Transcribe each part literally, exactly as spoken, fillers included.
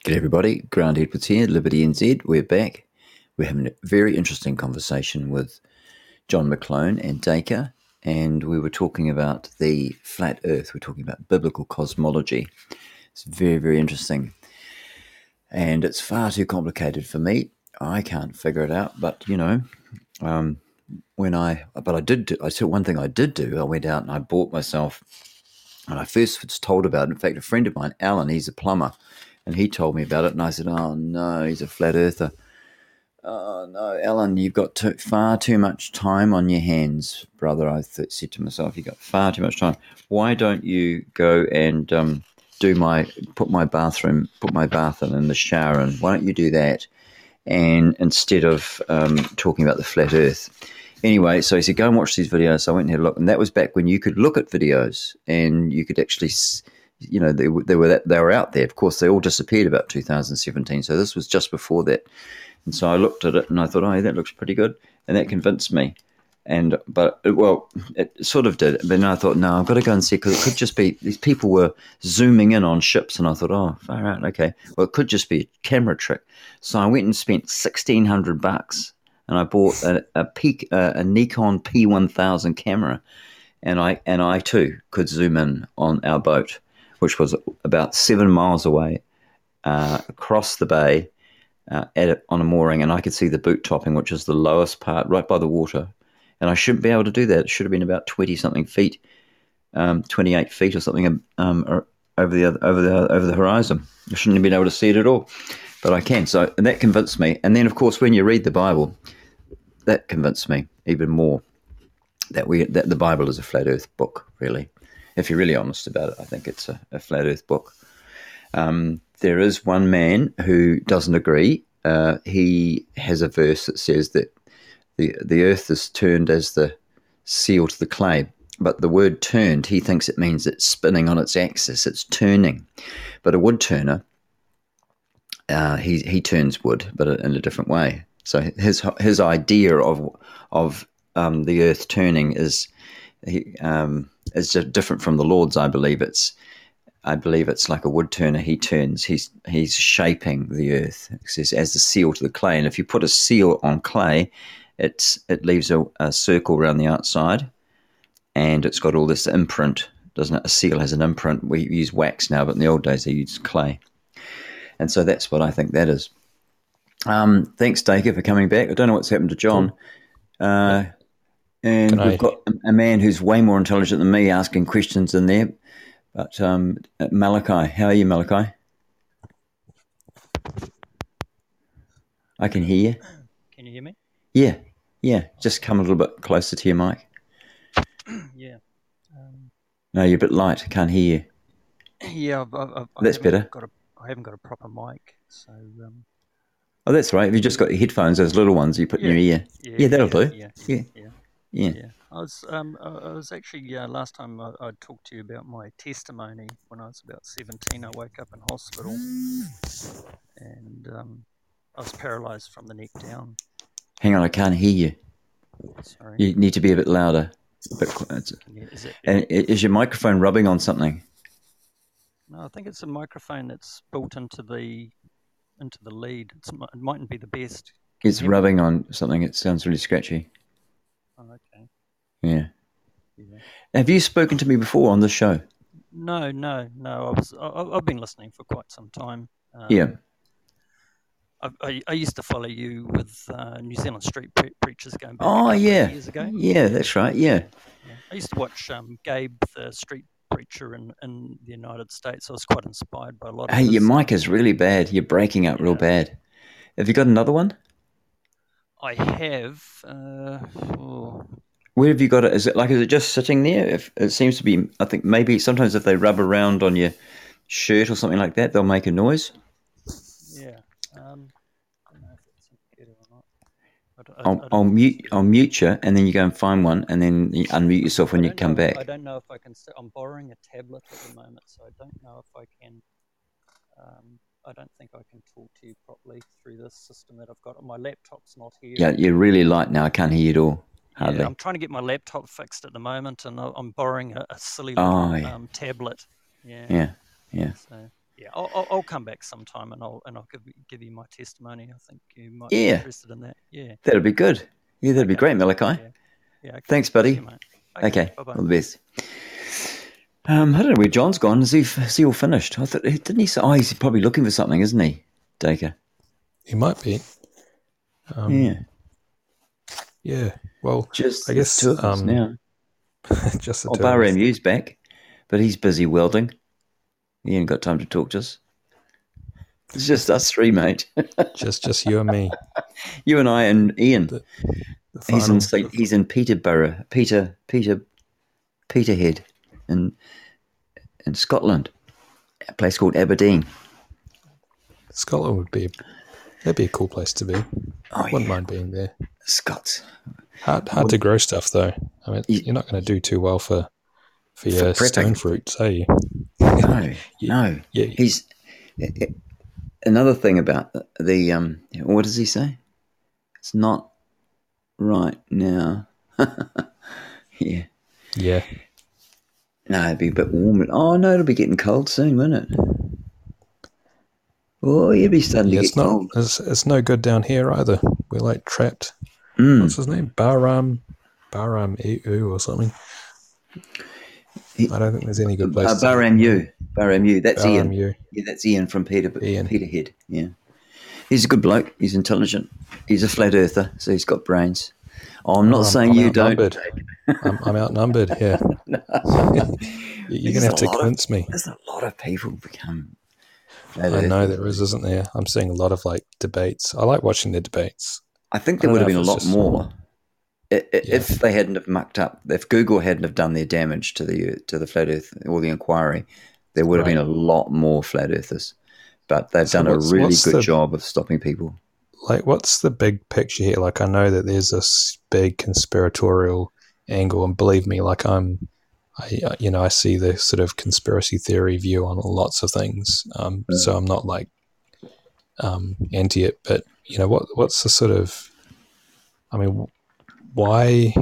Good everybody, Grant Edwards here, Liberty N Z. We're back. We're having a very interesting conversation with John McClone and Dacre, and we were talking about the flat earth. We're talking about biblical cosmology. It's very, very interesting. And it's far too complicated for me. I can't figure it out, but you know, um, when I, but I did do, I said one thing I did do, I went out and I bought myself, and I first was told about it. In fact, a friend of mine, Alan, he's a plumber, and he told me about it, and I said, oh no, he's a flat earther. Oh no, Alan, you've got too, far too much time on your hands, brother. I th- said to myself, you've got far too much time. Why don't you go and um, do my, put my bathroom, put my bath in, in the shower, and why don't you do that? And instead of um, talking about the flat earth. Anyway, so he said, go and watch these videos. So I went and had a look, and that was back when you could look at videos and you could actually, you know, they, they were that, they were out there. Of course, they all disappeared about two thousand seventeen. So this was just before that. And so I looked at it and I thought, oh, that looks pretty good. And that convinced me. And, but, well, it sort of did. But then I thought, no, I've got to go and see, because it could just be, these people were zooming in on ships. And I thought, oh, far out, okay. Well, it could just be a camera trick. So I went and spent sixteen hundred bucks, and I bought a, a, peak, uh, a Nikon P one thousand camera. And I, and I too could zoom in on our boat, which was about seven miles away, uh, across the bay, uh, at it on a mooring, and I could see the boot topping, which is the lowest part, right by the water. And I shouldn't be able to do that. It should have been about twenty-something feet, um, twenty-eight feet or something um, over the over the over the horizon. I shouldn't have been able to see it at all, but I can. So and that convinced me. And then, of course, when you read the Bible, that convinced me even more that we that the Bible is a flat Earth book. Really, if you're really honest about it, I think it's a, a flat Earth book. Um, there is one man who doesn't agree. Uh, he has a verse that says that the the earth is turned as the seal to the clay. But the word turned, he thinks it means it's spinning on its axis, it's turning. But a wood turner, uh, he he turns wood, but in a different way. So his his idea of of um, the earth turning is he, um, is different from the Lord's. I believe it's I believe it's like a wood turner. He turns. He's he's shaping the earth. It says as the seal to the clay. And if you put a seal on clay, it's it leaves a, a circle around the outside, and it's got all this imprint, doesn't it? A seal has an imprint. We use wax now, but in the old days they used clay. And so that's what I think that is. Um, thanks, Dacre, for coming back. I don't know what's happened to John. Uh, and G'day. We've got a man who's way more intelligent than me asking questions in there. But um, Malachi, how are you, Malachi? I can hear you. Can you hear me? Yeah, yeah. Just come a little bit closer to your mic. Yeah. Um, no, you're a bit light. I can't hear you. Yeah, I've, I've, that's I better. Got a, I haven't got a proper mic, so. Um, oh, that's right. If you just got your headphones, those little ones you put yeah, in your ear. Yeah, yeah that'll yeah, do. Yeah, yeah, yeah, yeah. yeah. I was, um, I, I was actually uh, last time I, I talked to you about my testimony when I was about seventeen. I woke up in hospital, and um, I was paralysed from the neck down. Hang on, I can't hear you. Sorry. You need to be a bit louder. But you, is it and is your microphone rubbing on something? No, I think it's a microphone that's built into the into the lead. It's, it mightn't be the best. Can it's rubbing me? on something. It sounds really scratchy. Oh, okay. Yeah. yeah. Have you spoken to me before on this show? No, no, no. I was. I, I've been listening for quite some time. Um, yeah. I, I, I used to follow you with uh, New Zealand Street pre- Preachers going back oh, a couple yeah. of years ago. Yeah, that's right. Yeah. yeah. I used to watch um, Gabe, the street preacher in, in the United States. I was quite inspired by a lot of Hey, his, your mic um, is really bad. You're breaking up yeah. real bad. Have you got another one? I have. Uh, oh. Where have you got it? Is it like, is it just sitting there? If it seems to be, I think maybe sometimes if they rub around on your shirt or something like that, they'll make a noise. Yeah. Um, I don't know if it's better or not. I don't, I, I'll, I I'll mute. I'll mute you, and then you go and find one, and then you unmute yourself when you come know, back. I don't know if I can. St- I'm borrowing a tablet at the moment, so I don't know if I can. Um, I don't think I can talk to you properly through this system that I've got. My laptop's not here. Yeah, you're really light now. I can't hear you at all. Hardly. Yeah, I'm trying to get my laptop fixed at the moment, and I'm borrowing a, a silly oh, little yeah. um, tablet. Yeah. Yeah. Yeah. So yeah, I'll, I'll, I'll come back sometime and I'll and I'll give give you my testimony. I think you might Yeah. be interested in that. Yeah, that'd be good. Yeah, that'd be okay. great, Malachi. Yeah, yeah. Okay. Thanks, buddy. See you, mate. Okay. Okay, Bye bye. all the best. Um, I don't know where John's gone. Is he, is he all finished? I thought, didn't he say, oh, he's probably looking for something, isn't he, Dacre? He might be. Um, yeah. Yeah. Well, Just I guess two of us um, now. just the Oh, two of us. Bahram U's back, but he's busy welding. He ain't got time to talk to us. It's just us three, mate. just just you and me. You and I and Ian. The, the he's in final, Saint, he's in Peterborough, Peter Peter Peterhead, in in Scotland, a place called Aberdeen. Scotland would be that'd be a cool place to be. Oh, Wouldn't yeah. mind being there. Scots. Hard hard to grow stuff though. I mean, You- you're not going to do too well for for your prepping. stone fruits, are you? No, Yeah. no. Yeah. He's another thing about the, the um. What does he say? It's not right now. yeah. Yeah. No, it'd be a bit warm. Oh no, it'll be getting cold soon, won't it? Oh, you'll be starting Yeah, to it's get not. cold. It's, it's no good down here either. We're like trapped. Mm. What's his name? Bahram, Bahram E U or something. He- I don't think there's any good Uh, place. Bahram U. Bahram U. That's Ian. Bahram U. Yeah, that's Ian from Peter Ian. Peterhead. Yeah, he's a good bloke. He's intelligent. He's a flat earther, so he's got brains. Oh, I'm not I'm- saying I'm you don't. outnumbered. I'm, I'm outnumbered. Yeah. You're There's gonna a have to lot of- convince me. There's a lot of people become. flat I know earthers. there is, isn't there? I'm seeing a lot of like debates. I like watching the debates. I think I there don't would have know been a if lot it's just- more I- I- Yeah. if they hadn't have mucked up. If Google hadn't have done their damage to the to the flat Earth or the inquiry, there would have Right. been a lot more flat earthers. But they've So done a what's- really what's good the- job of stopping people. Like, what's the big picture here? Like, I know that there's this big conspiratorial angle, and believe me, like I'm, I you know, I see the sort of conspiracy theory view on lots of things. Um, Yeah. so I'm not like um, anti it, but you know, what what's the sort of, I mean, why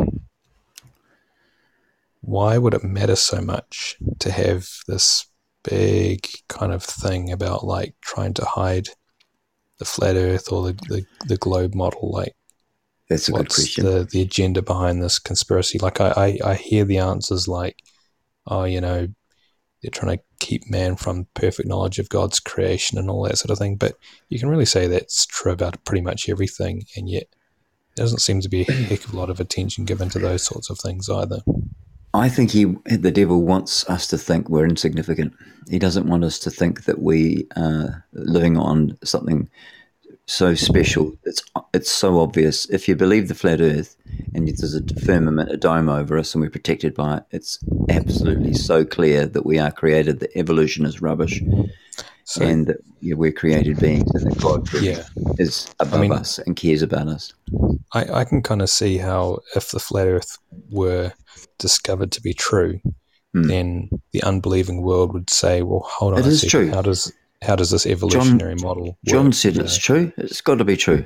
why would it matter so much to have this big kind of thing about like trying to hide the flat Earth or the the, the globe model? Like, That's a good what's question. the the agenda behind this conspiracy? Like, I, I I hear the answers like, oh, you know, they're trying to keep man from perfect knowledge of God's creation and all that sort of thing. But you can really say that's true about pretty much everything, and yet there doesn't seem to be a heck of a lot of attention given to those sorts of things either. I think he, the devil, wants us to think we're insignificant. He doesn't want us to think that we are living on something so special. It's it's so obvious. If you believe the flat Earth and there's a firmament, a dome over us, and we're protected by it, it's absolutely so clear that we are created. That evolution is rubbish, So and that yeah, we're created beings, and that God yeah, is above mean- us and cares about us. I, I can kind of see how if the flat Earth were discovered to be true, Hmm. then the unbelieving world would say, "Well, hold on It a is second. true. How does how does this evolutionary model?" John work, said you it's know? true. It's got to be true.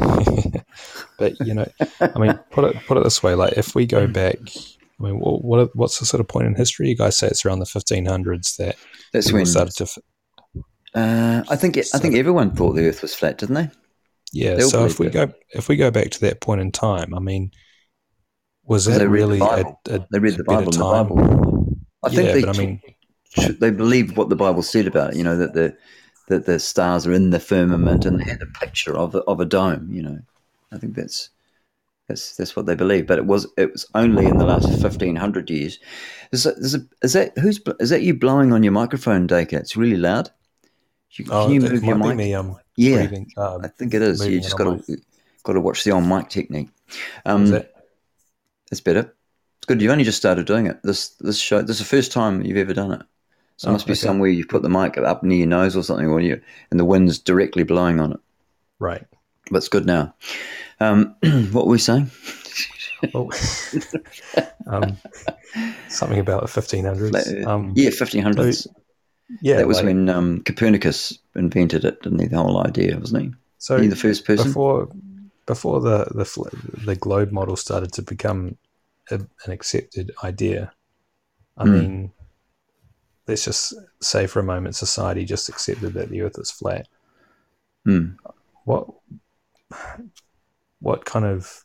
But you know, I mean, put it put it this way: like, if we go back, I mean, what what- what's the sort of point in history? You guys say it's around the fifteen hundreds that That's people when started to. f- uh, I think it, I think everyone thought the Earth was flat, didn't they? Yeah. They all So if we believed go if we go back to that point in time, I mean, was that They read the really a, Bible. a, They read a the better Bible. And the time? Bible. I think yeah, they. but I mean, they believed what the Bible said about it. You know that the that the stars are in the firmament, and they had a picture of a, of a dome. You know, I think that's that's that's what they believed. But it was it was only in the last fifteen hundred years. Is that, is, it, is that who's is that you blowing on your microphone, Dacre? It's really loud. You, oh, can you it move your might mic? be me. Um, Yeah, breathing, uh, I think it is. You moving just it got on to got to watch the on mic technique. my- Um, is that- That's better. It's good. You've only just started doing it. This this show. This is the first time you've ever done it. So it Oh, must be okay. somewhere you've put the mic up near your nose or something, or you and the wind's directly blowing on it. right. But it's good now. Um, what were we saying? Oh, um, something about the fifteen hundreds. Um, yeah, fifteen hundreds. yeah, that was like- when um, Copernicus invented it, didn't he? The whole idea, wasn't he? So he the first person. before before the the fl- the globe model started to become a, an accepted idea, I Hmm. mean, let's just say for a moment society just accepted that the earth is flat. Mm. What what kind of,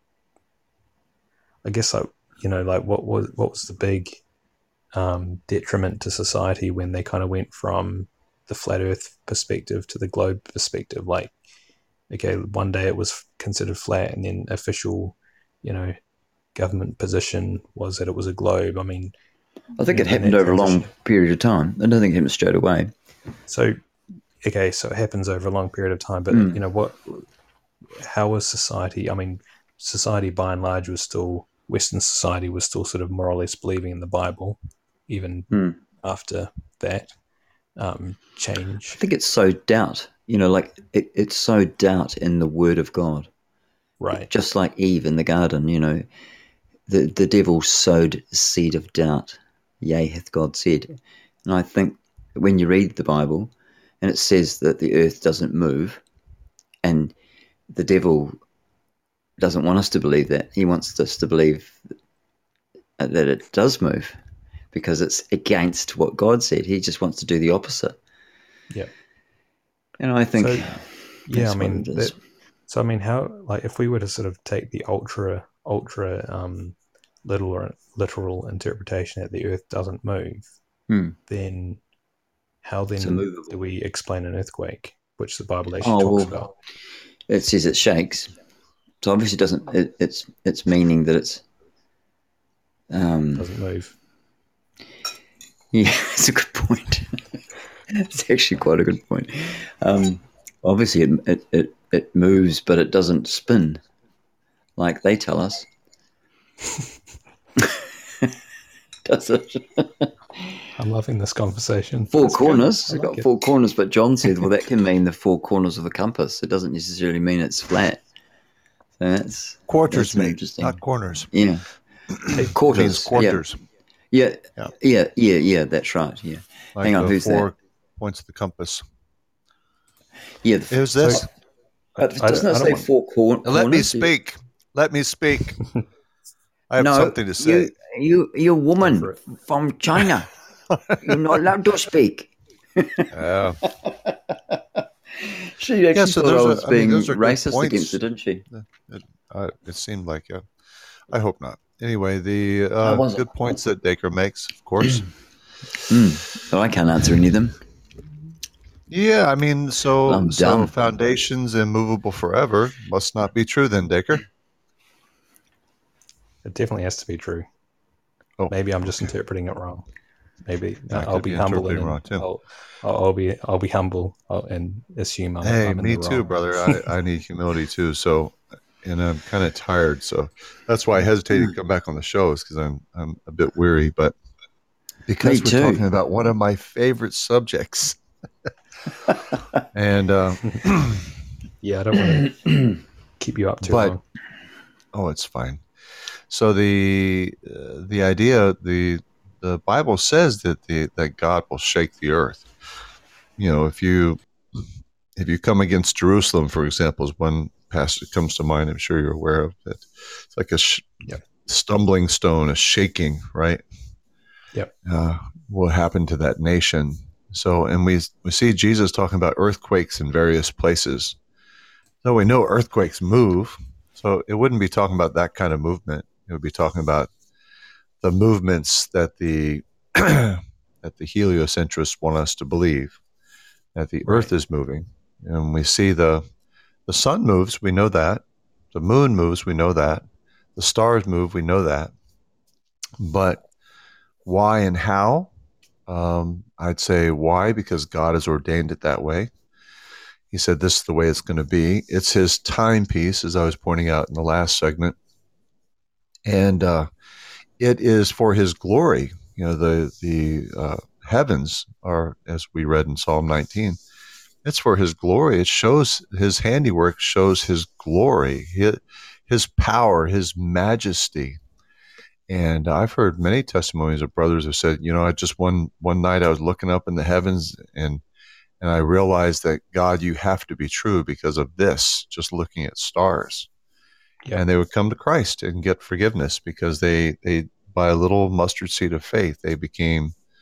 I guess, like, you know, like what was what was the big um, detriment to society when they kind of went from the flat earth perspective to the globe perspective? Like, okay, one day it was considered flat, and then official, you know, government position was that it was a globe. I mean, I think in, it happened over a long period of time. I don't think it happened straight away. So, okay, so it happens over a long period of time, but Mm. you know what? How was society? I mean, society by and large was still, Western society was still sort of more or less believing in the Bible, even Mm. after that um, change. I think it's so doubt. You know, like it, it's so doubt in the Word of God. Right. Just like Eve in the garden, you know, the, the devil sowed seed of doubt. Yea, hath God said. And I think when you read the Bible and it says that the earth doesn't move, and the devil doesn't want us to believe that. He wants us to believe that it does move because it's against what God said. He just wants to do the opposite. Yeah. And I think, so, yeah, I mean, that, that, so I mean, how, like, if we were to sort of take the ultra, ultra um, literal, literal interpretation that the earth doesn't move, hmm. then how then do we explain an earthquake, which the Bible actually oh, talks well, about? It says it shakes. So obviously it doesn't, it, it's, it's meaning that it's, um, doesn't move. Yeah, it's a good point. It's actually quite a good point. Um, obviously it, it, it, it moves, but it doesn't spin like they tell us. Does it? I'm loving this conversation. Four That's corners. like It's got it. four corners, but John said, well, that can mean the four corners of a compass. It doesn't necessarily mean it's flat. So that's quarters, that's mate, interesting. not corners. Yeah, quarters. It means quarters. Yeah. Yeah. yeah, yeah, yeah, yeah. That's right. Yeah. Like Hang on, the who's four that? points of the compass. Yeah, the, who's this? So, but doesn't it say want... four cor- corners? Let me speak. Let me speak. I have no, something to say. You, you, you're a woman from China. You're not allowed to speak. Yeah. She actually yeah, so thought I was a, being I mean, racist against her, didn't she? It, uh, it seemed like it. I hope not. Anyway, the uh, good points that Dacre makes, of course. mm. Well, I can't answer any of them. Yeah, I mean, so so foundations immovable forever must not be true then, Dacre. It definitely has to be true. Oh, maybe I'm just okay. interpreting it wrong. Maybe yeah, I'll be, be humble and wrong too. I'll, I'll be I'll be humble and assume I'm. Hey, I'm in me the too, wrong. brother. I, I need humility too. So, and I'm kind of tired, so that's why I hesitated to come back on the show, is because I'm I'm a bit weary, but because me we're too. talking about one of my favorite subjects, and uh, yeah, I don't want to keep you up too but, long. Oh, it's fine. So the uh, the idea the the Bible says that the that God will shake the earth. You know, if you if you come against Jerusalem, for example, is one passage that comes to mind. I'm sure you're aware of it. It's like a sh- yep. stumbling stone, a shaking, right? Yep. Uh, what happened to that nation? So, and we we see Jesus talking about earthquakes in various places. So we know earthquakes move. So it wouldn't be talking about that kind of movement. It would be talking about the movements that the that the heliocentrists want us to believe, that the right. Earth is moving. And we see the the sun moves, we know that. The moon moves, we know that. The stars move, we know that. But why and how? Um, I'd say why, because God has ordained it that way. He said this is the way it's going to be. It's his timepiece, as I was pointing out in the last segment. And uh, it is for his glory. You know, the, the uh, heavens are, as we read in Psalm nineteen, it's for his glory. It shows his handiwork, shows his glory, his, his power, his majesty. And I've heard many testimonies of brothers who said, you know, I just one one night I was looking up in the heavens and and I realized that, God, you have to be true because of this, just looking at stars. Yep. And they would come to Christ and get forgiveness because they, they by a little mustard seed of faith, they became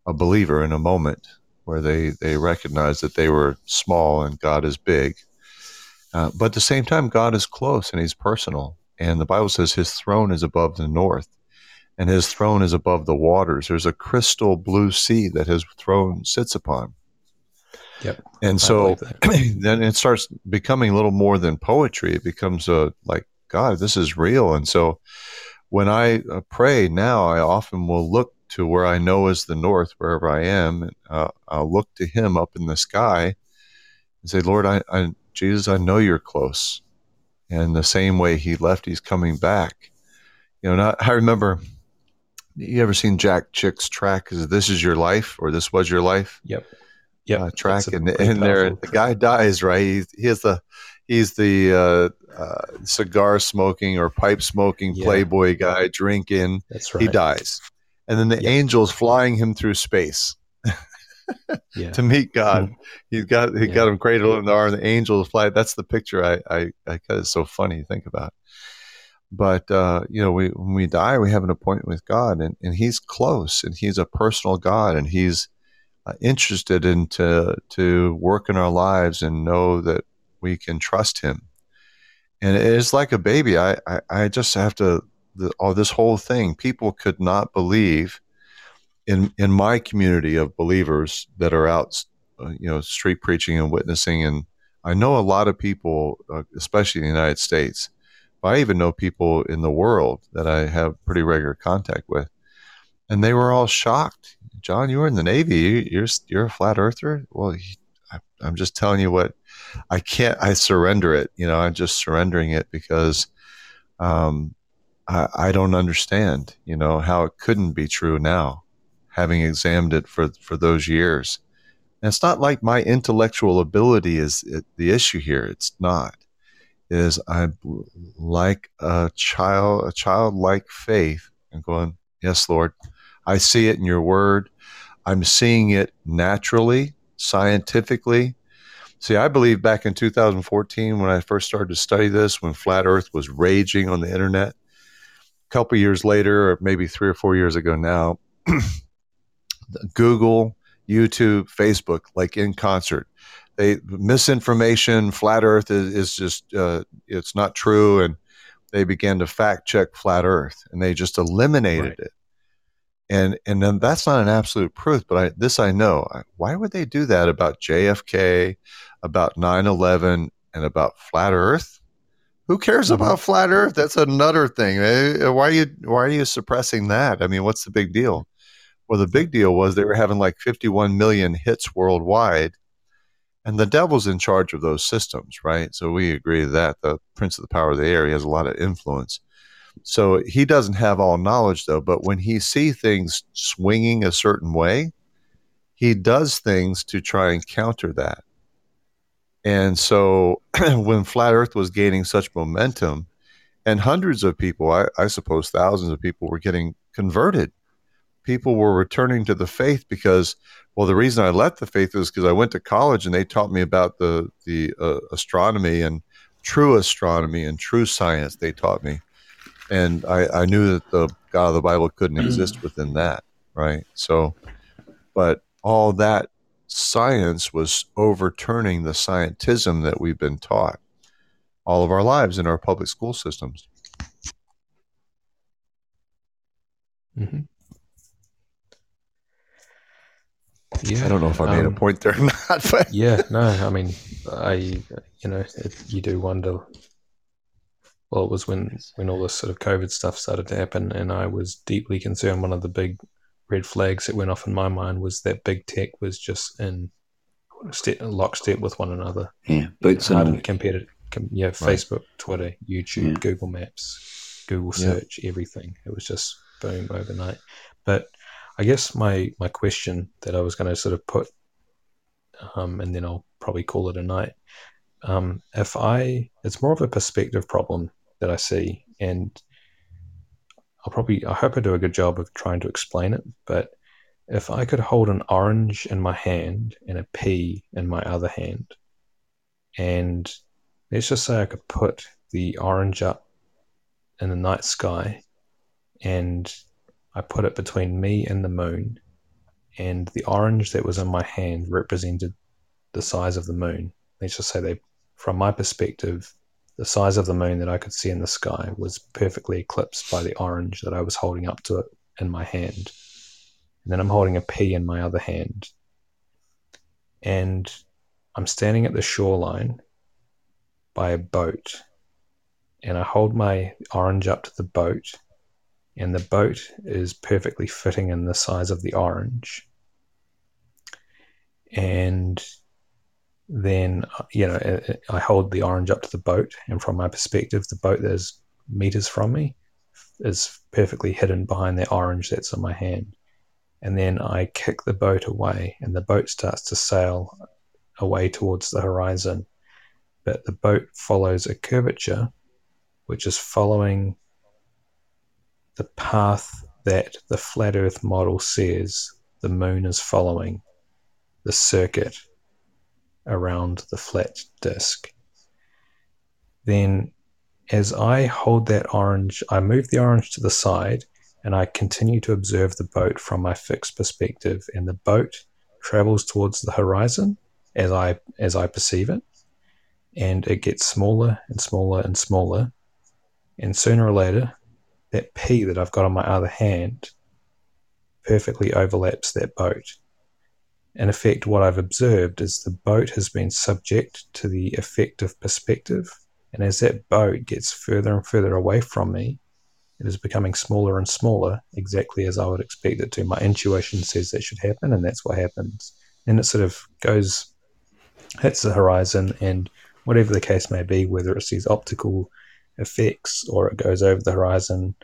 a believer in a moment where they, they recognize that they were small and God is big. Uh, but at the same time, God is close and he's personal. And the Bible says his throne is above the north and his throne is above the waters. There's a crystal blue sea that his throne sits upon. Yep. And I so believe that. then it starts becoming a little more than poetry. It becomes a, like, God, this is real. And so when I uh, pray now, I often will look to where I know is the north, wherever I am. And, uh, I'll look to him up in the sky and say, Lord, I, I, Jesus, I know you're close. And the same way he left, he's coming back. You know, not, I remember, you ever seen Jack Chick's track? Is This Is Your Life, or This Was Your Life? Yep. Yep. Uh, track, and, pretty and there powerful the track. guy dies, right? He, he is the he's the uh, uh, cigar smoking or pipe smoking Yeah. playboy guy drinking. That's He right. dies, and then the Yep. angels flying him through space Yeah. to meet God. He's got he Yeah. got him cradled in the arm. The angels fly. That's the picture I I, I it's so funny to think about. But uh, you know, we when we die, we have an appointment with God, and, and he's close, and he's a personal God, and he's Uh, interested in to, to work in our lives and know that we can trust him. And it's like a baby. I, I, I just have to, the, all this whole thing, people could not believe in, in my community of believers that are out, uh, you know, street preaching and witnessing. And I know a lot of people, uh, especially in the United States, but I even know people in the world that I have pretty regular contact with. And they were all shocked. John, you were in the Navy. You're you're a flat earther. Well, he, I, I'm just telling you what I can't. I surrender it. You know, I'm just surrendering it because um, I, I don't understand. You know how it couldn't be true now, having examined it for for those years. And it's not like my intellectual ability is it, the issue here. It's not. It is I'm like a child, a childlike faith, and going, yes, Lord. I see it in your word. I'm seeing it naturally, scientifically. See, I believe back in two thousand fourteen, when I first started to study this, when flat earth was raging on the internet, a couple years later, or maybe three or four years ago now, Google, YouTube, Facebook, like in concert, they misinformation, flat earth is, is just, uh, it's not true. And they began to fact check flat earth, and they just eliminated Right. it. And and then that's not an absolute proof, but I, this I know. Why would they do that about J F K, about nine eleven, and about flat Earth? Who cares Mm-hmm. about flat Earth? That's another thing. Why are you why are you suppressing that? I mean, what's the big deal? Well, the big deal was they were having like fifty-one million hits worldwide, and the devil's in charge of those systems, right? So we agree that the prince of the power of the air, he has a lot of influence. So he doesn't have all knowledge, though. But when he sees things swinging a certain way, he does things to try and counter that. And so when flat earth was gaining such momentum, and hundreds of people, I, I suppose thousands of people were getting converted. People were returning to the faith because, well, the reason I left the faith is because I went to college and they taught me about the, the uh, astronomy and true astronomy and true science they taught me. And I, I knew that the God of the Bible couldn't exist within that, right? So, but all that science was overturning the scientism that we've been taught all of our lives in our public school systems. Mm-hmm. Yeah. I don't know if I made um, a point there or not, but Yeah, no, I mean, I, you know, it, you do wonder. Well, it was when, when all this sort of COVID stuff started to happen, and I was deeply concerned. One of the big red flags that went off in my mind was that big tech was just in step, lockstep with one another. Yeah, boots and Harder all. to compare to, com, yeah, Facebook, Twitter, YouTube, Yeah. Google Maps, Google Yeah. Search, everything. It was just boom overnight. But I guess my, my question that I was going to sort of put, um, and then I'll probably call it a night. Um, if I, it's more of a perspective problem that I see, and I'll probably, I hope I do a good job of trying to explain it, but if I could hold an orange in my hand and a pea in my other hand, and let's just say I could put the orange up in the night sky, and I put it between me and the moon, and the orange that was in my hand represented the size of the moon. Let's just say they, from my perspective, the size of the moon that I could see in the sky was perfectly eclipsed by the orange that I was holding up to it in my hand. And then I'm holding a pea in my other hand. And I'm standing at the shoreline by a boat. And I hold my orange up to the boat. And the boat is perfectly fitting in the size of the orange. And then, you know, I hold the orange up to the boat. And from my perspective, the boat that is meters from me is perfectly hidden behind that orange that's in my hand. And then I kick the boat away, and the boat starts to sail away towards the horizon. But the boat follows a curvature, which is following the path that the flat earth model says the moon is following, the circuit around the flat disk. Then as I hold that orange, I move the orange to the side, and I continue to observe the boat from my fixed perspective, and the boat travels towards the horizon as I as I perceive it, and it gets smaller and smaller and smaller, and sooner or later, that pea that I've got on my other hand perfectly overlaps that boat. In effect, what I've observed is the boat has been subject to the effect of perspective, and as that boat gets further and further away from me, it is becoming smaller and smaller, exactly as I would expect it to. My intuition says that should happen, and that's what happens. And it sort of goes, hits the horizon, and whatever the case may be, whether it's these optical effects or it goes over the horizon,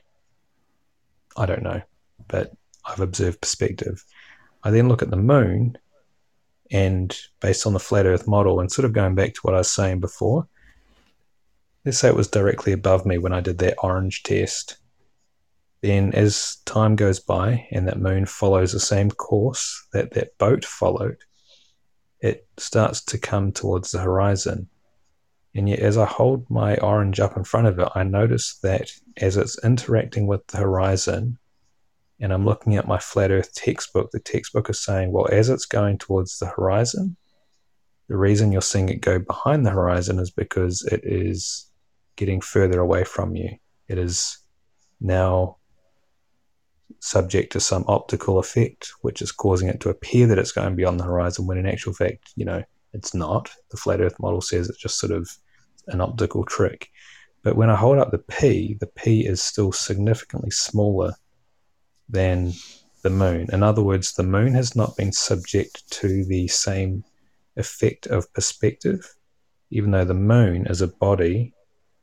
I don't know, but I've observed perspective. I then look at the moon, and based on the flat earth model, and sort of going back to what I was saying before, let's say it was directly above me when I did that orange test. Then as time goes by and that moon follows the same course that that boat followed, it starts to come towards the horizon. And yet as I hold my orange up in front of it, I notice that as it's interacting with the horizon, and I'm looking at my flat earth textbook, the textbook is saying, well, as it's going towards the horizon, the reason you're seeing it go behind the horizon is because it is getting further away from you. It is now subject to some optical effect, which is causing it to appear that it's going beyond the horizon, when in actual fact, you know, it's not. The flat earth model says it's just sort of an optical trick. But when I hold up the P, the P is still significantly smaller than the moon. In other words, the moon has not been subject to the same effect of perspective, even though the moon is a body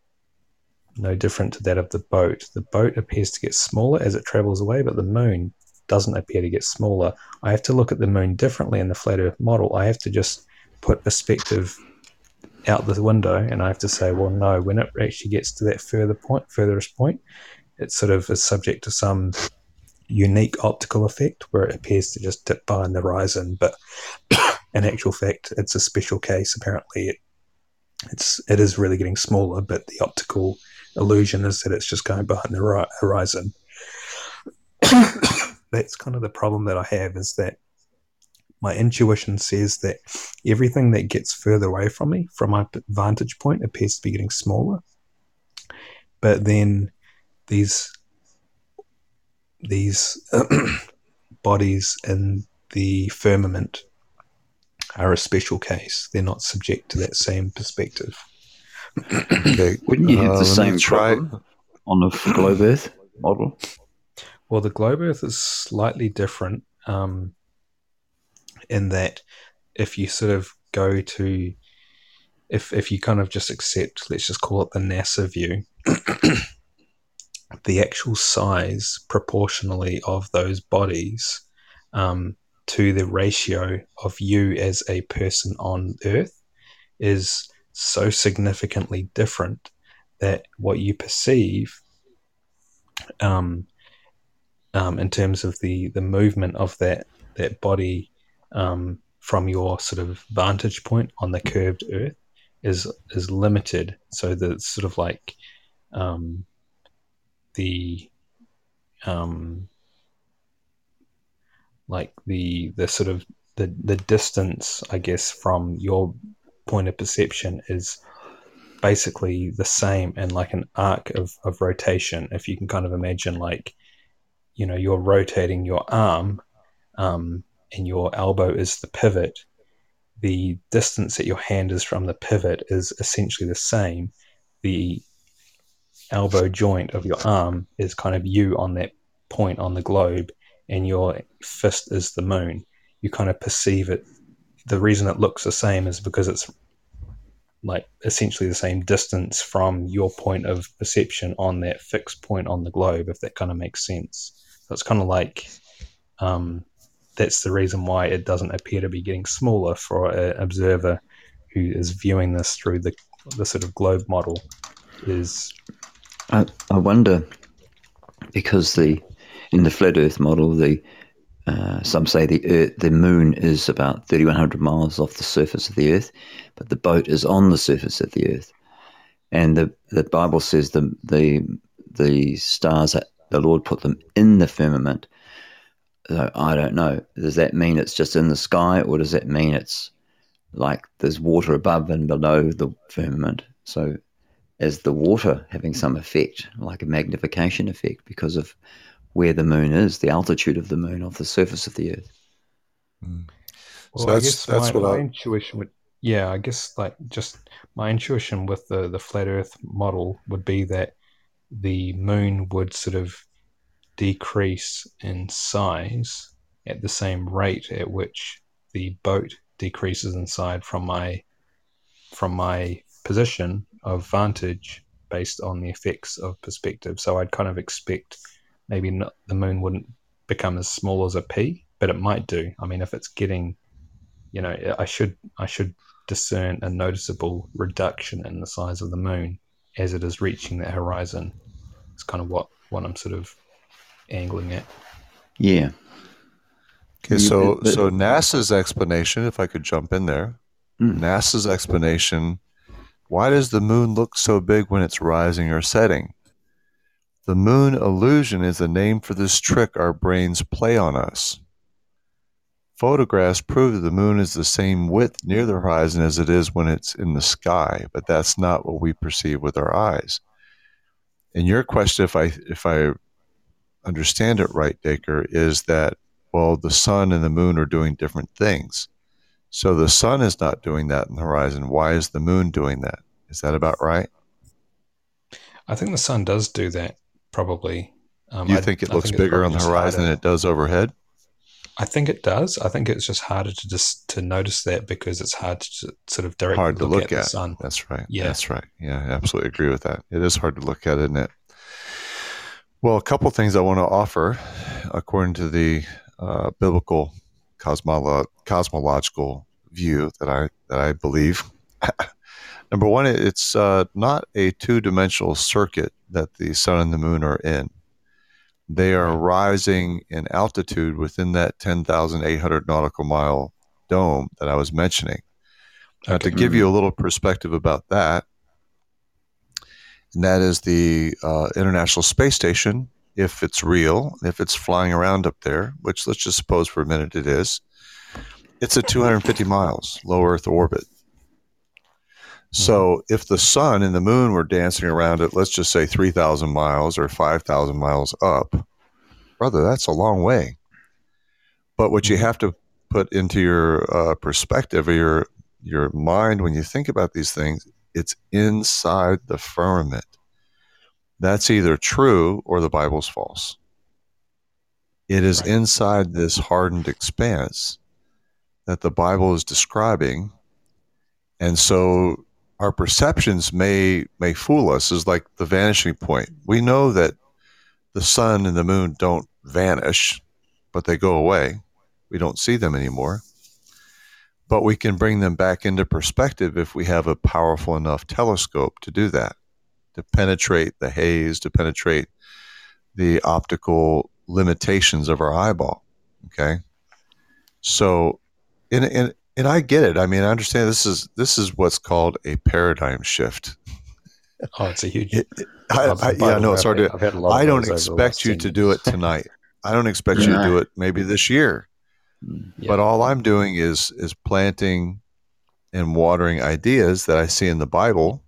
no different to that of the boat. The boat appears to get smaller as it travels away, but the moon doesn't appear to get smaller. I have to look at the moon differently in the flat earth model. I have to just put perspective out the window, and I have to say, well, no, when it actually gets to that further point, furthest point, it sort of is subject to some unique optical effect where it appears to just dip behind the horizon, but in actual fact, it's a special case. Apparently, it, it's it is really getting smaller, but the optical illusion is that it's just going behind the horizon. That's kind of the problem that I have, is that my intuition says that everything that gets further away from me, from my vantage point, appears to be getting smaller. But then these these bodies in the firmament are a special case. They're not subject to that same perspective. Okay. Wouldn't you have uh, the same try... problem on the globe Earth model? Well, the globe Earth is slightly different um, in that if you sort of go to, if if you kind of just accept, let's just call it the NASA view, the actual size proportionally of those bodies um, to the ratio of you as a person on Earth is so significantly different that what you perceive um, um, in terms of the, the movement of that, that body um, from your sort of vantage point on the curved Earth is is limited. So that sort of like um, the um, like the the sort of the the distance, I guess, from your point of perception is basically the same in like an arc of, of rotation. If you can kind of imagine, like, you know, you're rotating your arm, um, and your elbow is the pivot, the distance that your hand is from the pivot is essentially the same. The elbow joint of your arm is kind of you on that point on the globe, and your fist is the moon. You kind of perceive it. The reason it looks the same is because it's like essentially the same distance from your point of perception on that fixed point on the globe, if that kind of makes sense. So it's kind of like, um, that's the reason why it doesn't appear to be getting smaller for an observer who is viewing this through the, the sort of globe model. Is I, I wonder, because the in the flat Earth model, the uh, some say the Earth, the moon is about thirty-one hundred miles off the surface of the Earth, but the boat is on the surface of the Earth. And the, the Bible says the the the stars, the Lord put them in the firmament. So I don't know. Does that mean it's just in the sky, or does that mean it's like there's water above and below the firmament? So is the water having some effect, like a magnification effect, because of where the moon is, the altitude of the moon off the surface of the Earth? Mm. well, So I that's guess that's my, what my I. intuition would, yeah, I guess like just my intuition with the, the flat Earth model would be that the moon would sort of decrease in size at the same rate at which the boat decreases in size from my from my position of vantage based on the effects of perspective. So I'd kind of expect maybe not, the moon wouldn't become as small as a pea, but it might do. I mean, if it's getting, you know, I should I should discern a noticeable reduction in the size of the moon as it is reaching that horizon. It's kind of what, what I'm sort of angling at. Yeah. Okay, You- so but- so NASA's explanation, if I could jump in there, Mm. NASA's explanation, why does the moon look so big when it's rising or setting? The moon illusion is a name for this trick our brains play on us. Photographs prove that the moon is the same width near the horizon as it is when it's in the sky, but that's not what we perceive with our eyes. And your question, if I if I understand it right, Dacre, is that, well, the sun and the moon are doing different things. So the sun is not doing that in the horizon. Why is the moon doing that? Is that about right? I think the sun does do that, probably. Um, Do you I- think it I looks think it's bigger on probably the just horizon harder. than it does overhead? I think it does. I think it's just harder to just to notice that because it's hard to sort of directly Hard to look, look at, the at. sun. That's right. Yeah. That's right. Yeah, I absolutely agree with that. It is hard to look at, isn't it? Well, a couple things I want to offer according to the uh, biblical cosmolo- cosmological view that I that I believe. Number one, it's uh, not a two-dimensional circuit that the sun and the moon are in. They are rising in altitude within that ten thousand eight hundred nautical mile dome that I was mentioning. Now, Okay. to give you a little perspective about that, and that is the uh, International Space Station, if it's real, if it's flying around up there, which let's just suppose for a minute it is, it's at two hundred fifty miles, low Earth orbit. So if the sun and the moon were dancing around at, let's just say three thousand miles or five thousand miles up, brother, that's a long way. But what you have to put into your uh, perspective or your, your mind when you think about these things, it's inside the firmament. That's either true or the Bible's false. It is Right. inside this hardened expanse that the Bible is describing. And so our perceptions may may fool us, is like the vanishing point. We know that the sun and the moon don't vanish, but they go away. We don't see them anymore. But we can bring them back into perspective if we have a powerful enough telescope to do that, to penetrate the haze, to penetrate the optical limitations of our eyeball. Okay? So, in in and I get it. I mean, I understand this is this is what's called a paradigm shift. Oh, it's a huge. It, it, I, I've- I, by yeah, the no, way, it's I've hard had- to. I've had a lot of I don't those over the last expect you ten to do years. it tonight. I don't expect you to No. do it maybe this year. Yeah. But all I'm doing is is planting and watering ideas that I see in the Bible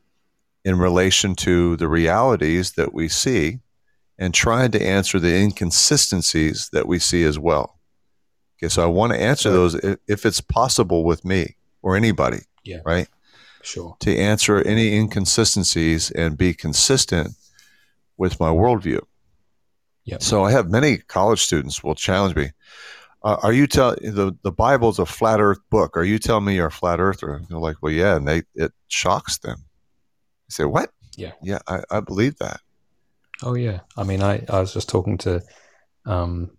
in relation to the realities that we see, and trying to answer the inconsistencies that we see as well. Okay, so I want to answer So- those if, if it's possible with me or anybody, Yeah. right? Sure. To answer any inconsistencies and be consistent with my worldview. Yep. So I have many college students will challenge me. Uh, are you tell the the Bible's a flat Earth book? Are you telling me you're a flat earther? And they're like, well, yeah, and they it shocks them. I say, what? Yeah. Yeah, I, I believe that. Oh yeah. I mean, I, I was just talking to um,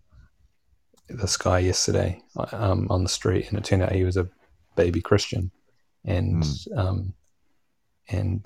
this guy yesterday um, on the street, and it turned out he was a baby Christian, and Mm. um, and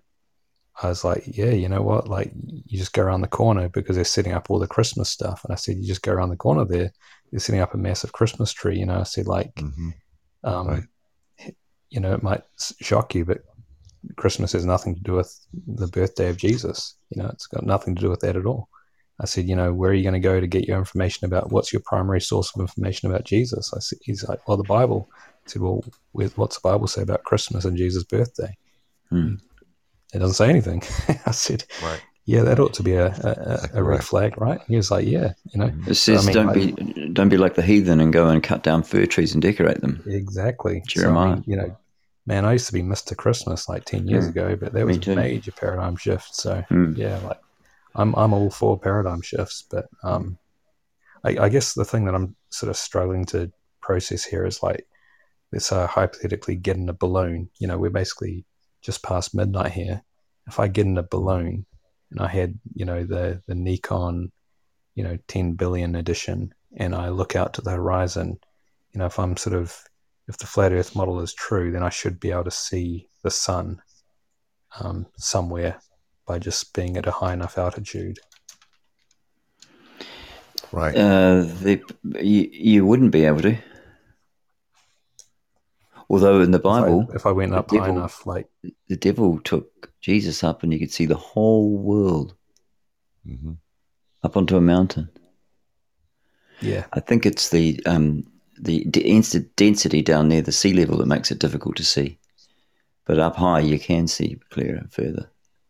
I was like, yeah, you know what? Like, you just go around the corner because they're setting up all the Christmas stuff, and I said, you just go around the corner there. They're setting up a massive Christmas tree. You know, I said, like, Mm-hmm. um, Right. you know, it might shock you, but Christmas has nothing to do with the birthday of Jesus. You know, it's got nothing to do with that at all. I said, you know, where are you going to go to get your information about, what's your primary source of information about Jesus? I said, he's like, well, the Bible. I said, well, what's the Bible say about Christmas and Jesus' birthday? Hmm. It doesn't say anything. I said, Right. yeah, that ought to be a, a, Exactly a red right. flag, right? He was like, yeah, you know. It says, I mean, don't I- be don't be like the heathen and go and cut down fir trees and decorate them. Exactly. Jeremiah. So, I mean, you know, man, I used to be Mister Christmas like ten years Yeah, ago, but that me was too. a major paradigm shift. So, Hmm. yeah, like I'm I'm all for paradigm shifts, but um, I, I guess the thing that I'm sort of struggling to process here is like, let's uh, hypothetically get in a balloon. You know, we're basically just past midnight here. If I get in a balloon and I had, you know, the the Nikon, you know, ten billion edition, and I look out to the horizon, you know, if I'm sort of, if the flat Earth model is true, then I should be able to see the sun um, somewhere by just being at a high enough altitude. Right. Uh, the, you, you wouldn't be able to. Although in the If I, Bible, if I went the up high devil- enough, like, the devil took Jesus up and you could see the whole world Mm-hmm. up onto a mountain. yeah, I think it's the um, the d- density down near the sea level that makes it difficult to see. But up high, you can see clearer and further.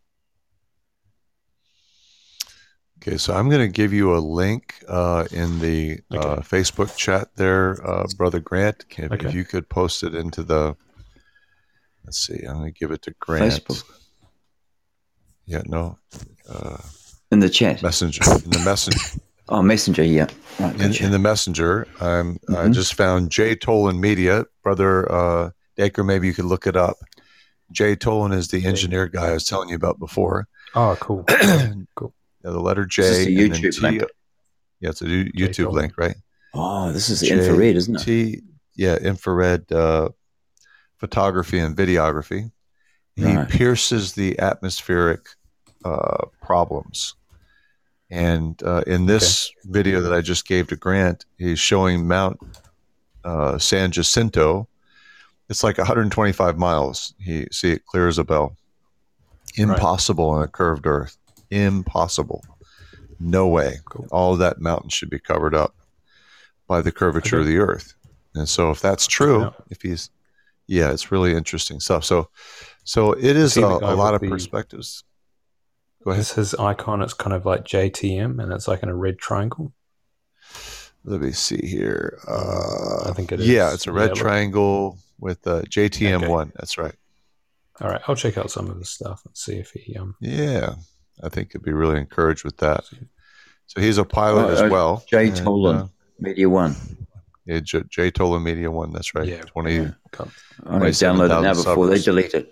Okay, so I'm going to give you a link uh, in the uh, Okay. Facebook chat there, uh, Brother Grant. Can, Okay. If you could post it into the, let's see, I'm going to give it to Grant. Facebook. Yeah, no, uh, In the chat. Messenger. In the messenger. Oh, Messenger, yeah. Right, in, gotcha. in the messenger, I'm, I Mhm. just found Jay Tolan Media. Brother uh, Dacre, maybe you could look it up. Jay Tolan is the engineer guy I was telling you about before. oh, cool, cool. Yeah, the letter Is J. this a and then YouTube T- link? Yeah, it's a U- Jay YouTube Tolan. link, right? Oh, this is the J- infrared, isn't it? T, yeah, infrared uh, photography and videography. He Right. pierces the atmospheric uh, problems. And uh, in this video that I just gave to Grant, he's showing Mount uh, San Jacinto. It's like one hundred twenty-five miles. He see it clear as a bell. Impossible on a curved Earth. Impossible. No way. Cool. All of that mountain should be covered up by the curvature Okay. of the Earth. And so, if that's check it true, out. if he's, yeah, it's really interesting stuff. So, so it is See a, the guy a lot with of the- perspectives. Go ahead. Is his icon? It's kind of like J T M, and it's like in a red triangle. Let me see here. Uh, I think it Yeah, is. it's a Yeah, red look- triangle with uh, J T M one. Okay. That's right. All right, I'll check out some of his stuff and see if he um. Yeah, I think you'd be really encouraged with that. So he's a pilot Oh, as uh, well. Jay and, Tolan, uh, Media One. yeah, J, J Tolan Media One. That's right. Yeah. Twenty. Yeah. Can't, I'm going to download it now before they suburbs. delete it.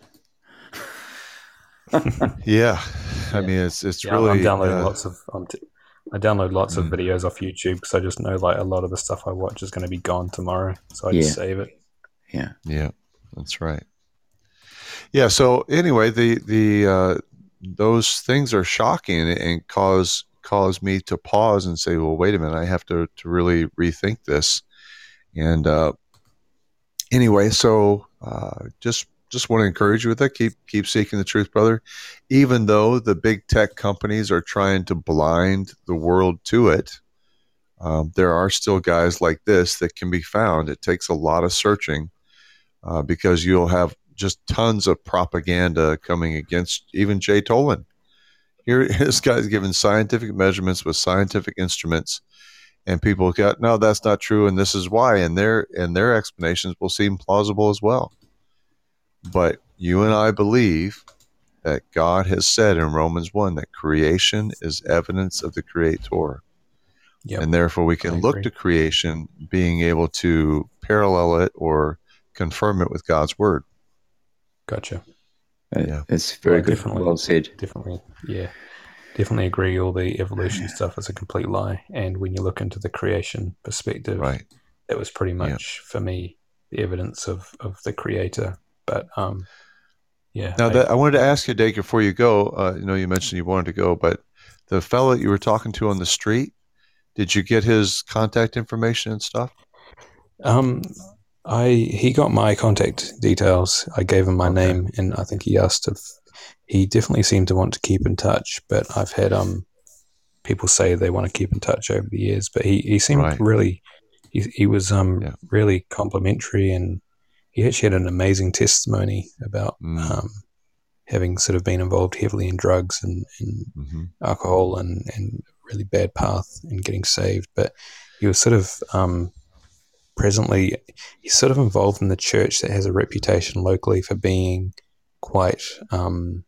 Yeah, I Yeah. mean it's it's yeah, really. I'm downloading uh, lots of. Um, t- I download lots of Mm. videos off YouTube because I just know like a lot of the stuff I watch is going to be gone tomorrow, so I just Yeah. save it. Yeah. Yeah, that's right. Yeah. So anyway, the the uh, those things are shocking and cause cause me to pause and say, well, wait a minute, I have to to really rethink this. And uh, anyway, so uh, just just want to encourage you with that. Keep keep seeking the truth, brother. Even though the big tech companies are trying to blind the world to it, Um, there are still guys like this that can be found. It takes a lot of searching uh, because you'll have just tons of propaganda coming against even Jay Tolan. Here, this guy's given scientific measurements with scientific instruments, and people got, no, that's not true, and this is why, and their and their explanations will seem plausible as well. But you and I believe that God has said in Romans one that creation is evidence of the Creator. Yep. And therefore we can look to creation being able to parallel it or confirm it with God's word. Gotcha. Yeah, it's very well, good. Definitely, well said. Definitely, yeah. Definitely agree all the evolution stuff is a complete lie. And when you look into the creation perspective, right. that was pretty much, yeah. for me, the evidence of, of the Creator. But, um, yeah. Now, I, that, I wanted to ask you, Dake, before you go, uh, you know, you mentioned you wanted to go, but the fellow that you were talking to on the street, did you get his contact information and stuff? Um, I he got my contact details. I gave him my okay. name, and I think he asked if he definitely seemed to want to keep in touch. But I've had um people say they want to keep in touch over the years. But he, he seemed right. really he he was um yeah. really complimentary, and he actually had an amazing testimony about mm. um having sort of been involved heavily in drugs and, and mm-hmm. alcohol and and really bad path and getting saved. But he was sort of um. presently, he's sort of involved in the church that has a reputation locally for being quite um,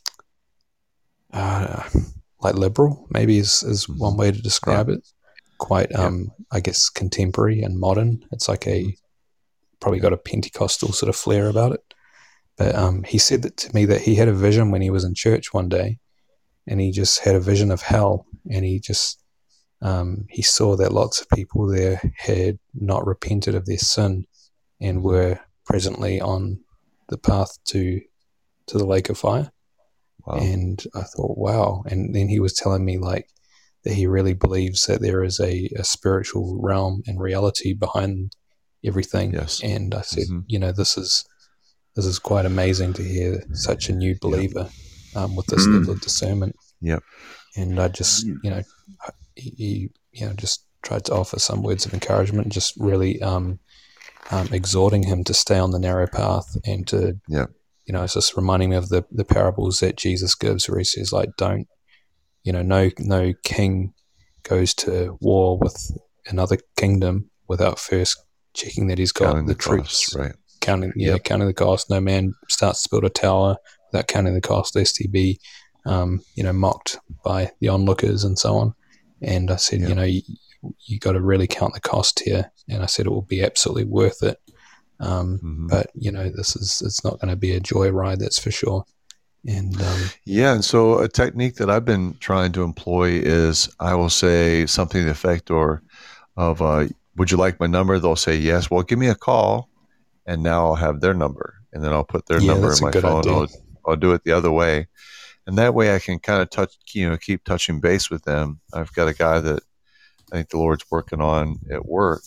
uh, like liberal, maybe is, is one way to describe yeah. it. Quite, um, yeah. I guess, contemporary and modern. It's like a, probably got a Pentecostal sort of flair about it. But um, he said that to me that he had a vision when he was in church one day, and he just had a vision of hell, and he just Um, he saw that lots of people there had not repented of their sin and were presently on the path to to the lake of fire. Wow. And I thought, wow. And then he was telling me like that he really believes that there is a, a spiritual realm and reality behind everything. Yes. And I said, mm-hmm. you know, this is this is quite amazing to hear such a new believer yep. um, with this mm. level of discernment. Yep. And I just, you know, he, you know, just tried to offer some words of encouragement, just really um, um, exhorting him to stay on the narrow path and to, yeah. you know, it's just reminding me of the, the parables that Jesus gives where he says, like, don't, you know, no no king goes to war with another kingdom without first checking that he's got counting the, the troops. Costs, right. Counting, yeah, yep. counting the cost. No man starts to build a tower without counting the cost, lest he be, um, you know, mocked by the onlookers and so on. And I said, yeah. you know, you, you got to really count the cost here. And I said, it will be absolutely worth it. Um, mm-hmm. But, you know, this is, it's not going to be a joyride, that's for sure. And um, yeah. And so a technique that I've been trying to employ is I will say something to the effect or of, uh, would you like my number? They'll say yes. Well, give me a call. And now I'll have their number. And then I'll put their yeah, number in my phone. I'll, I'll do it the other way. And that way I can kind of touch, you know, keep touching base with them. I've got a guy that I think the Lord's working on at work,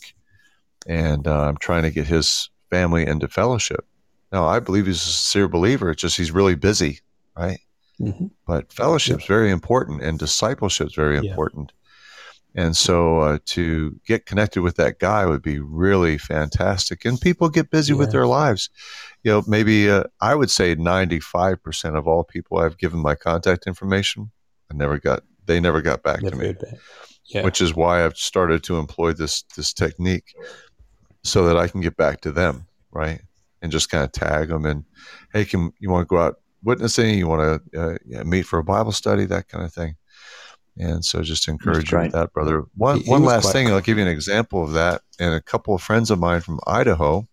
and uh, I'm trying to get his family into fellowship. Now, I believe he's a sincere believer. It's just he's really busy, right? Mm-hmm. But fellowship's yeah. very important, and discipleship's very yeah. important. And so uh, to get connected with that guy would be really fantastic. And people get busy yeah. with their lives. You know, maybe uh, I would say ninety-five percent of all people I've given my contact information, I never got, they never got back never to me, back. Yeah. Which is why I've started to employ this, this technique so that I can get back to them, right? And just kind of tag them and, hey, can you want to go out witnessing? You want to uh, yeah, meet for a Bible study, that kind of thing. And so just encourage you with that, brother. One, he, he one last thing, cool. I'll give you an example of that. And a couple of friends of mine from Idaho,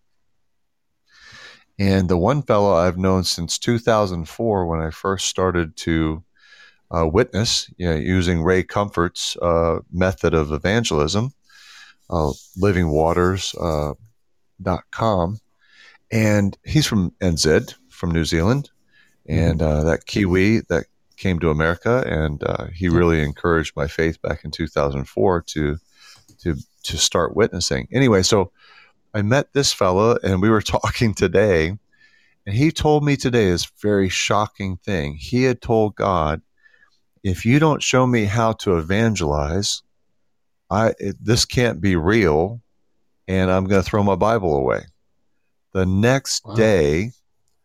and the one fellow I've known since two thousand four when I first started to uh, witness, you know, using Ray Comfort's uh, method of evangelism, uh, living waters dot com. Uh, and he's from N Z, from New Zealand. And uh, that Kiwi that came to America, and uh, he really encouraged my faith back in two thousand four to to to start witnessing. Anyway, so I met this fella, and we were talking today, and he told me today this very shocking thing. He had told God, if you don't show me how to evangelize, I it, this can't be real, and I'm going to throw my Bible away. The next Wow. day,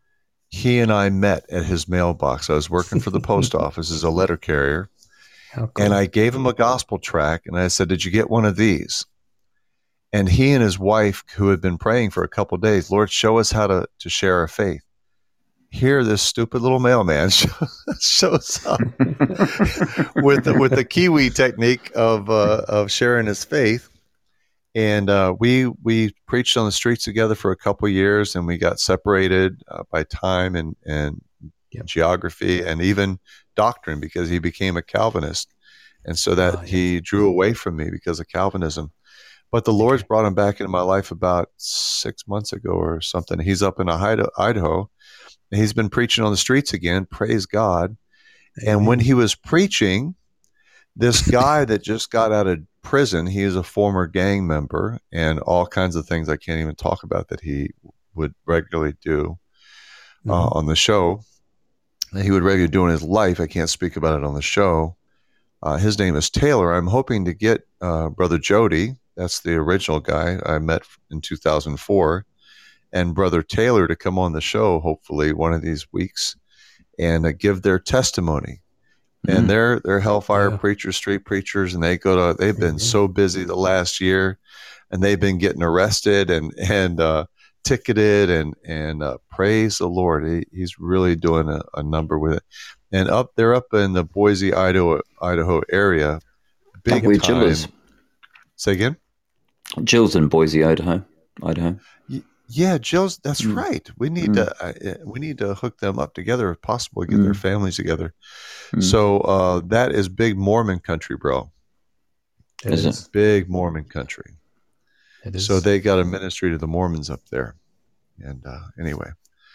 he and I met at his mailbox. I was working for the post office as a letter carrier, How cool. and I gave him a gospel tract, and I said, "Did you get one of these?" And he and his wife, who had been praying for a couple of days, Lord, show us how to, to share our faith. Here, this stupid little mailman shows up with the, with the Kiwi technique of uh, of sharing his faith, and uh, we we preached on the streets together for a couple of years, and we got separated uh, by time and and Yep. geography and even doctrine because he became a Calvinist, and so that Ah, yeah. he drew away from me because of Calvinism. But the Lord's Okay. brought him back into my life about six months ago or something. He's up in Idaho, Idaho. And he's been preaching on the streets again. Praise God. And when he was preaching, this guy that just got out of prison, he is a former gang member and all kinds of things I can't even talk about that he would regularly do uh, Mhm. on the show. That he would regularly do in his life. I can't speak about it on the show. Uh, his name is Taylor. I'm hoping to get uh, Brother Jody. That's the original guy I met in two thousand four. And Brother Taylor to come on the show, hopefully one of these weeks, and uh, give their testimony. Mm. And they're they're hellfire Yeah. preachers, street preachers, and they go to. They've been Amen. so busy the last year, and they've been getting arrested and and uh, ticketed and and uh, praise the Lord. He, he's really doing a, a number with it. And up they're up in the Boise, Idaho, Idaho area, big Where Jill time. is. Say again. Jill's in Boise, Idaho. Idaho. Yeah, Jill's. That's Mm. right. We need Mm. to. Uh, we need to hook them up together if possible. Get their Mm. families together. Mm. So uh, that is big Mormon country, bro. It Is it? is. Big Mormon country. It is. So they got a ministry to the Mormons up there. And uh, anyway,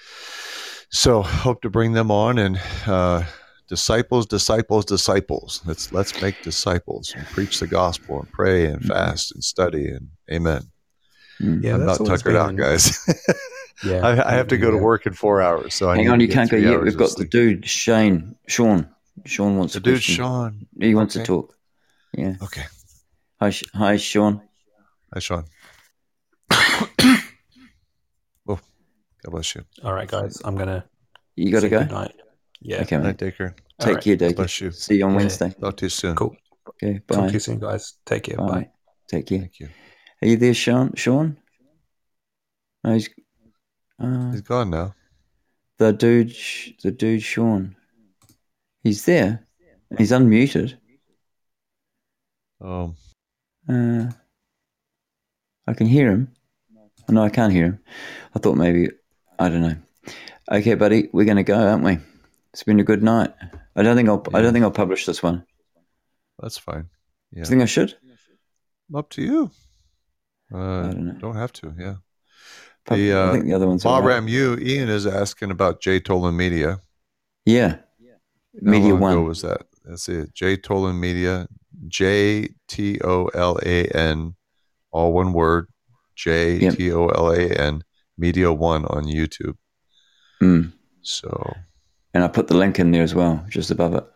so hope to bring them on and uh, disciples, disciples, disciples. Let's let's make disciples and preach the gospel and pray and Mm. fast and study and amen. Mm. Yeah, I'm that's not always tuckered out, been- guys. Yeah. I, I have to go to Yeah. work in four hours. So I Hang need on, to you get can't go three yet. hours We've of got the sleep. dude, Shane. Sean. Sean wants The a dude, question. Sean. He wants Okay. to talk. Yeah. Okay. Hi, Sh- hi, Sean. Hi, Sean. Oh, God bless you. All right, guys. I'm gonna. You got to say go? good night. Yeah. Okay, Night, mate. take care. All Take right. care, God Dacre. bless you. See you on Yeah. Wednesday. Talk to you soon. Cool. Okay, Talk bye. to you soon, guys. Take care. Bye. Bye. Take care. Thank you. Are you there, Sean? Sean? No, he's, uh, He's gone now. the dude, Sh- the dude, Sean. He's there. He's unmuted. Um, Uh, I can hear him. Oh, no, I can't hear him. I thought maybe, I don't know. Okay, buddy, we're going to go, aren't we? It's been a good night. I don't think I'll. I Yeah. don't think I'll publish this one. that's fine. Yeah. Do you think I should? Up to you. Uh, I don't know. don't have to. Yeah. Pub- The, I uh, think the other one's Bob all right. Ramu, Ian is asking about J Tolan Media. Yeah, How Media long ago One. was that? That's it. J Tolan Media. J T O L A N, all one word. J T O L A N, Media One on YouTube. Mm. So, And I put the link in there as well, just above it.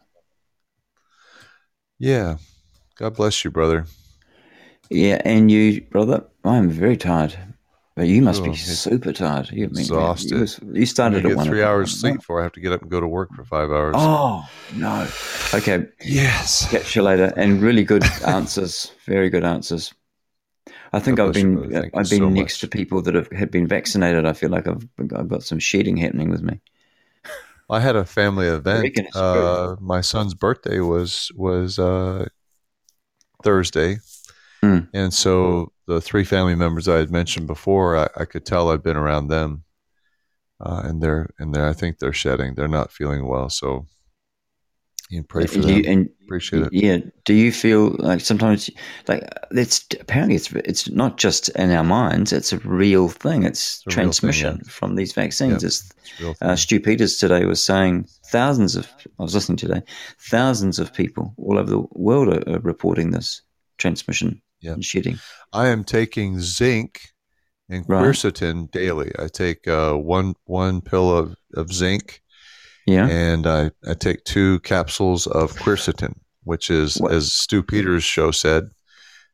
yeah. God bless you, brother. Yeah, and you, brother, I'm very tired. But you must Oh, be it's super tired. You, mean, exhausted. You, was, you I started at get one three o'clock. hours sleep before I have to get up and go to work for five hours. Oh, no. Okay, yes. catch you later. And really good answers. Very good answers. I think God I've bless you, been brother. Thank you I've been so next much. to people that have had been vaccinated. I feel like I've I've got some shedding happening with me. I had a family event. reckon it's Uh, my son's birthday was was uh, Thursday, Mm. and so the three family members I had mentioned before, I, I could tell I'd been around them, uh, and they're and they're I think they're shedding. They're not feeling well, so you can pray for And, them. you, and Appreciate it. yeah, do you feel like sometimes like it's apparently it's it's not just in our minds; it's a real thing. It's, It's a real thing, transmission yeah. from these vaccines. Yeah. It's It's a real Uh, thing. Stu Peters today was saying thousands of, I was listening today, thousands of people all over the world are, are reporting this transmission Yeah. and shedding. I am taking zinc and Right. quercetin daily. I take uh, one one pill of, of zinc, Yeah. and I, I take two capsules of quercetin, which is, What? as Stu Peters' show said,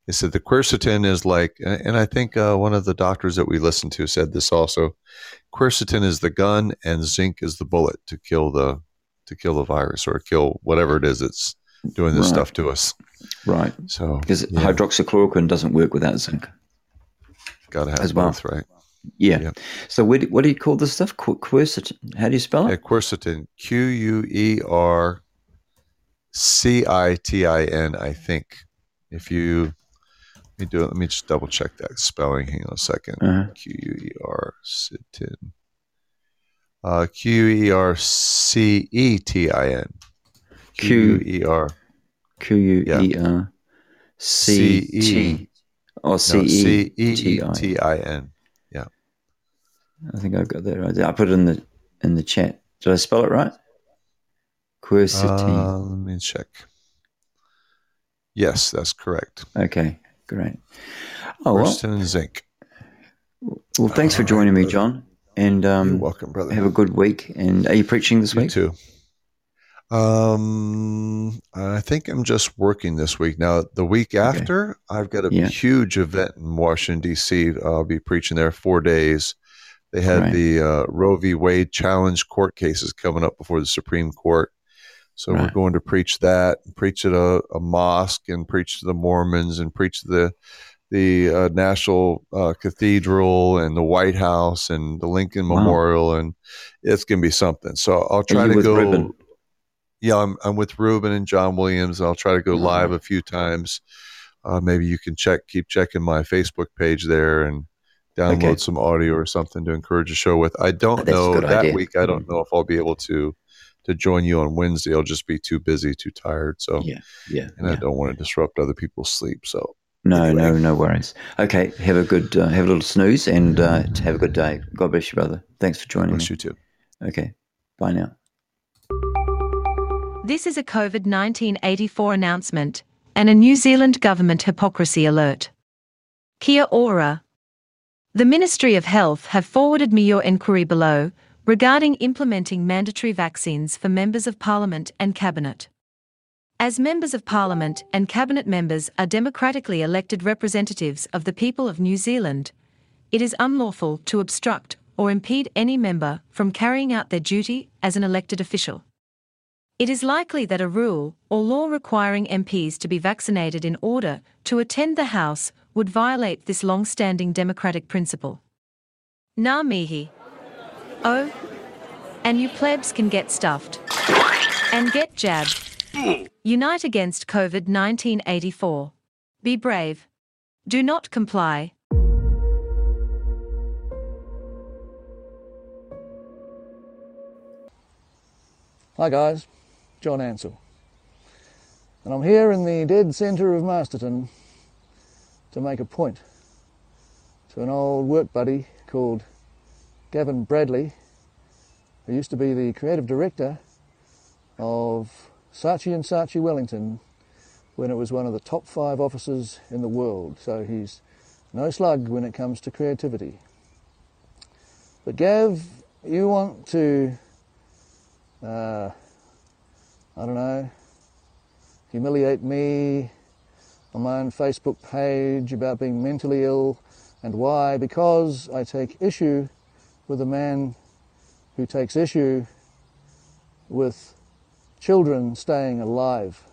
He said the quercetin is like, and I think uh, one of the doctors that we listened to said this also. Quercetin is the gun, and zinc is the bullet to kill the to kill the virus or kill whatever it is that's doing this Right. stuff to us. Right. So Because yeah, hydroxychloroquine doesn't work without zinc. got to have as well. both, right? Yeah. Yeah. So what do, what do you call this stuff? Qu- Quercetin. How do you spell Yeah, it? quercetin, Q U E R C I T I N, I think. If you let me do it, let me just double check that spelling. Hang on a second. Uh-huh. Q U E R citin. Uh, Q U E R C E T I N. Q U E R Q U E R C T. Or C E T I. T I N. Yeah. I think I've got that right there. I put it in the in the chat. Did I spell it right? Quercetin. Uh, let me check. Yes, that's correct. Okay, great. Oh, well, Quercetin and zinc. well thanks for All joining right, me, John. And um, You're welcome, brother. have a good week. And are you preaching this You week? too. Um, I think I'm just working this week. Now, the week after, I've got a Yeah. huge event in Washington, D C. I'll be preaching there four days. They had Right. the uh, Roe v. Wade challenge court cases coming up before the Supreme Court. So we're Right. going to preach that, preach at a, a mosque, and preach to the Mormons, and preach to the the uh, National uh, Cathedral and the White House and the Lincoln Wow. Memorial, and it's going to be something. So I'll try Are you to with go. Ribbon? Yeah, I'm I'm with Ruben and John Williams. I'll try to go Right. live a few times. Uh, maybe you can check, keep checking my Facebook page there, and download Okay. some audio or something to encourage the show with. I don't That's a know good that idea. week. I don't know if I'll be able to to join you on Wednesday. I'll just be too busy, too tired. So, Yeah, yeah. and I yeah. don't want to disrupt other people's sleep. So, No, anyway. no, no worries. Okay, have a good, uh, have a little snooze, and uh, have a good day. God bless you, brother. Thanks for joining bless me. you too. Okay, bye now. This is a COVID nineteen eighty-four announcement and a New Zealand government hypocrisy alert. Kia ora. The Ministry of Health have forwarded me your inquiry below regarding implementing mandatory vaccines for members of Parliament and Cabinet. As members of Parliament and Cabinet members are democratically elected representatives of the people of New Zealand, it is unlawful to obstruct or impede any member from carrying out their duty as an elected official. It is likely that a rule or law requiring M Ps to be vaccinated in order to attend the House would violate this long-standing democratic principle. Ngā mihi. Oh, and you plebs can get stuffed. And get jabbed. Unite against COVID nineteen eighty-four. Be brave. Do not comply. Hi guys, John Ansell. And I'm here in the dead centre of Masterton to make a point to an old work buddy called Gavin Bradley, who used to be the creative director of Saatchi and Saatchi Wellington when it was one of the top five offices in the world. So he's no slug when it comes to creativity. But Gav, you want to, uh, I don't know, humiliate me on my own Facebook page about being mentally ill, and why? Because I take issue with a man who takes issue with children staying alive.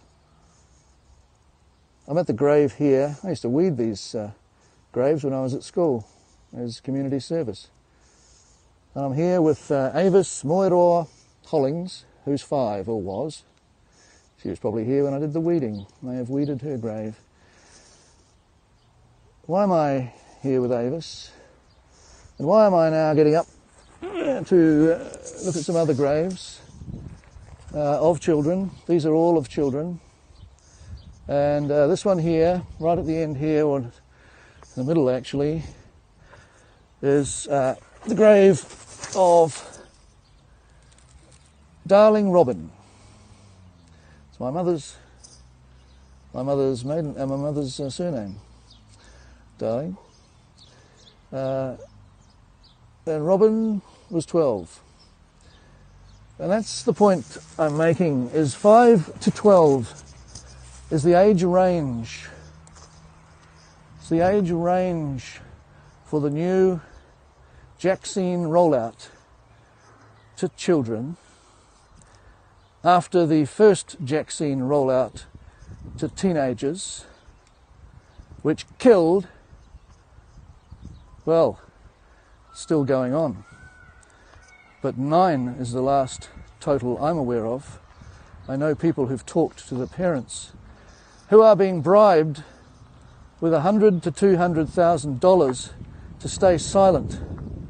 I'm at the grave here. I used to weed these uh, graves when I was at school as community service. And I'm here with uh, Avis Moiroa Hollings, who's five, or was. She was probably here when I did the weeding. May have weeded her grave. Why am I here with Avis? And why am I now getting up to uh, look at some other graves uh, of children? These are all of children. And uh, this one here, right at the end here, or in the middle actually, is uh, the grave of Darling Robin. It's my mother's, my mother's maiden, uh, my mother's uh, surname, Darling. Uh, and Robin was twelve. And that's the point I'm making, is five to twelve is the age range It's the age range for the new vaccine rollout to children after the first vaccine rollout to teenagers, which killed, well, still going on. But nine is the last total I'm aware of. I know people who've talked to the parents who are being bribed with a hundred to two hundred thousand dollars to stay silent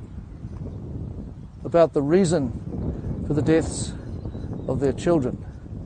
about the reason for the deaths of their children.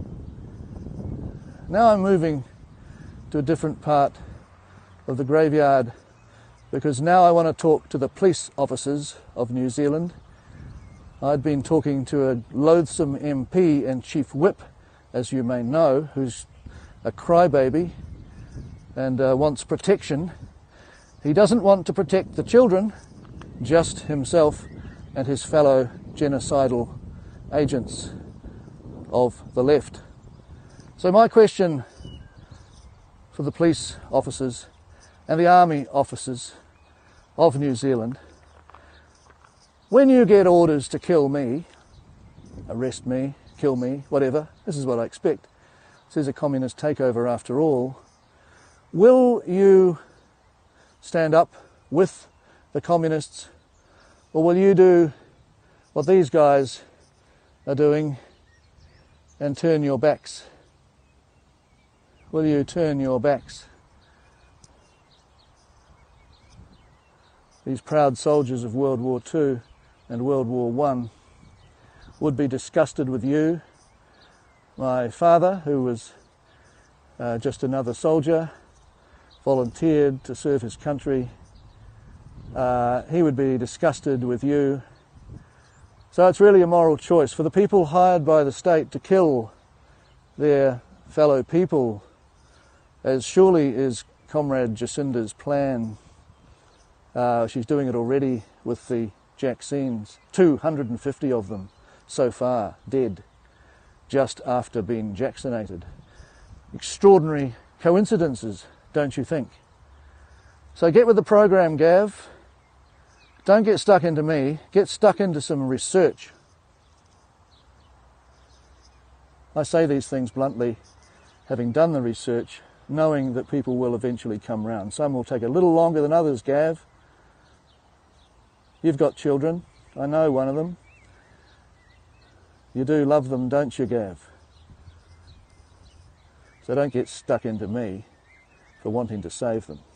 Now I'm moving to a different part of the graveyard because now I want to talk to the police officers of New Zealand. I'd been talking to a loathsome M P and Chief Whip, as you may know, who's a crybaby and uh, wants protection. He doesn't want to protect the children, just himself and his fellow genocidal agents of the left. So my question for the police officers and the army officers of New Zealand: when you get orders to kill me, arrest me, kill me, whatever, this is what I expect. This is a communist takeover after all. Will you stand up with the communists, or will you do what these guys are doing and turn your backs? Will you turn your backs? These proud soldiers of World War Two and World War One would be disgusted with you. My father, who was uh, just another soldier, volunteered to serve his country, uh, he would be disgusted with you. So it's really a moral choice for the people hired by the state to kill their fellow people, as surely is Comrade Jacinda's plan. Uh, she's doing it already with the vaccines, two hundred fifty of them so far dead just after being vaccinated. Extraordinary coincidences, don't you think? So get with the program, Gav. Don't get stuck into me, get stuck into some research. I say these things bluntly, having done the research, knowing that people will eventually come round. Some will take a little longer than others, Gav. You've got children, I know one of them. You do love them, don't you, Gav? So don't get stuck into me for wanting to save them.